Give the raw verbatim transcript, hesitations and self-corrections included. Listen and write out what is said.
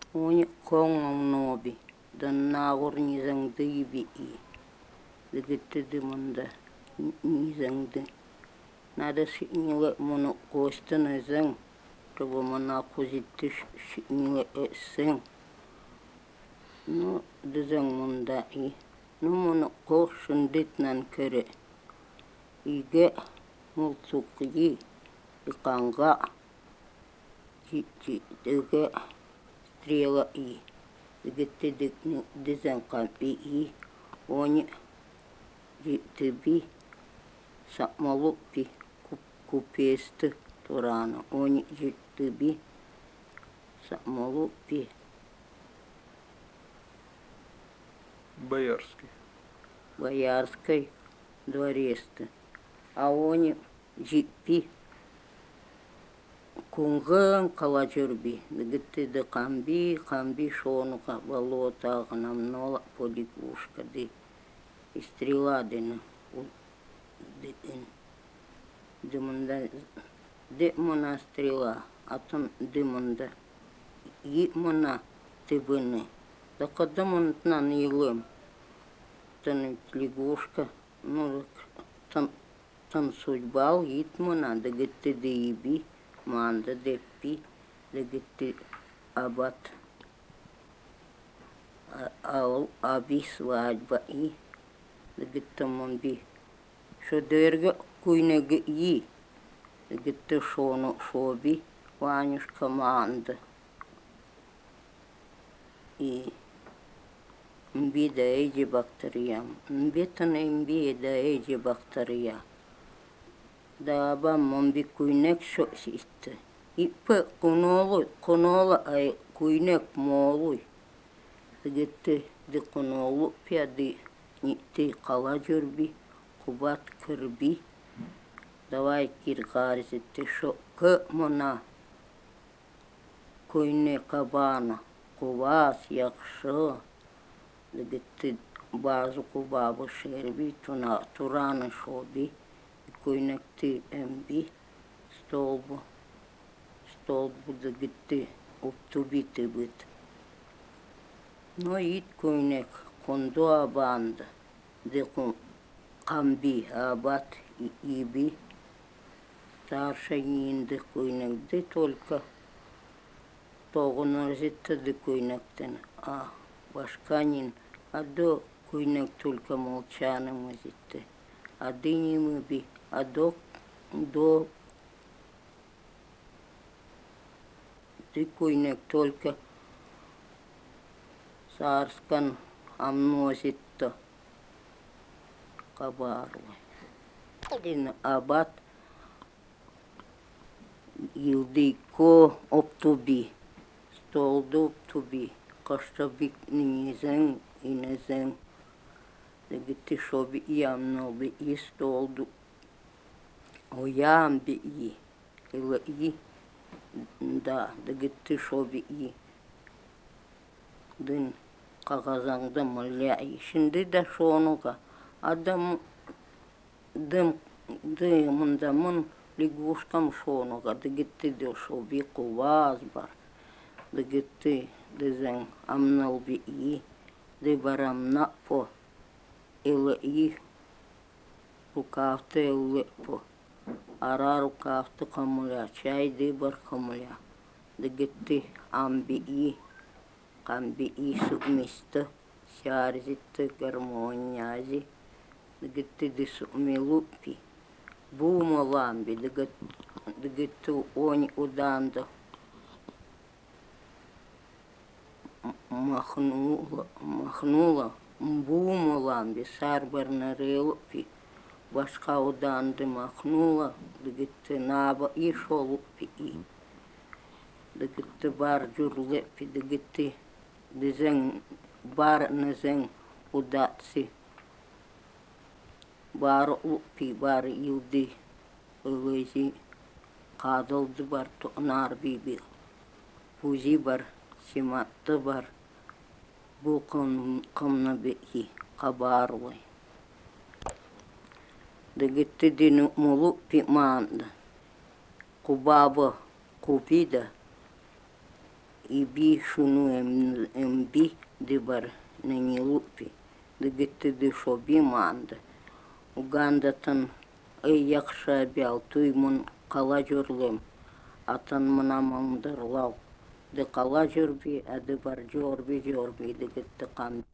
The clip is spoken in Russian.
Oni kong nobi dan nagor ni zang dibi i degete de munda ni zang de nada si niwe mono kosta na zang to mana kuzitte si niwe seng no de zang munda i no mono ko shundit nan kere ige multuki ikanga ji ji dege Стрела и дегете дезен кампи и они тебе самолупи купест турана они тебе самолупи Боярский. Боярской дворесты а они жипи Кунган калачурби, дегете де камби, камби шонука, болота, гнамнола, полигушка, де и стрела дена, ден, де мунда, де мона стрела, а там де мунда, и мона тебыны, да когда мунтна не лем, там лягушка, ну, там, там судьба, и мона, дегете де иби, Манда деппи дегете абат ал аби свадьба и дегете монби шодерге куйнеге и дегете шоно шоби ванюш команда и мби да эйджи бактерия мбетана мби да эйджи бактерия Да бам момби куйнек шо систе. Иппе кунолу, кунола ай куйнек молуй. Дегете де кунолу пяди нити кала жүрби, кубат кірби. Давай киргарзетте шо к мона. Куйнек абана, кувас якшо. Дегете базу кубабу шерби, туна турана шоби. Куйнекти эмби столбу столбу дегете оптубите бит. Но ит куйнек кондо абанда декун камби абат и иби старше нинде куйнек де только тогуна зетта де куйнектен а башканин а до куйнек только молчаным зетте а дыним би а до до ты куйнек только сарскан амносит-то кабарлы. Один абат илдейко оптуби, столду оптуби, каштобик низен инезен, дегете шоби ямноби и столду оямби и, или и, да, дегете шоби и, дын кагазаңда мыля и, шинди да шонуга, адам дым дымында мын лягушкам шонуга, дегете де шоби куваз бар, дегете дезен амналби и, де барам напо, или и, рукавте лепо. Ара рукавте камуля, чай де бар камуля. Дегете амби и, камби и сумисто, сярзите гармонязи. Дегете де сумилупи. Бума ламби, дегете они уданда. Махнула, махнула, бума ламби, сарбар нарелупи. Башка уданды махнула, дегете наба и шолупи и. Дегете бар джурлепи, дегете дезен бар незен удатси. Бар лупи, бар илди, лези, кадалды бар тонар биби. Пузи бар, симатты бар, бу кымны беки, кабарлы. Дегете дину мулупи манда, кубаба купида, ibi şunu em, embi dibar neni lupi. Digitti di şobi mandı. Ugandatan ey yakşa bial tuymun kala jörlem. Atan mına mandırlav. Di kala jörbi, adi bar jorbi jorbi digitti kan.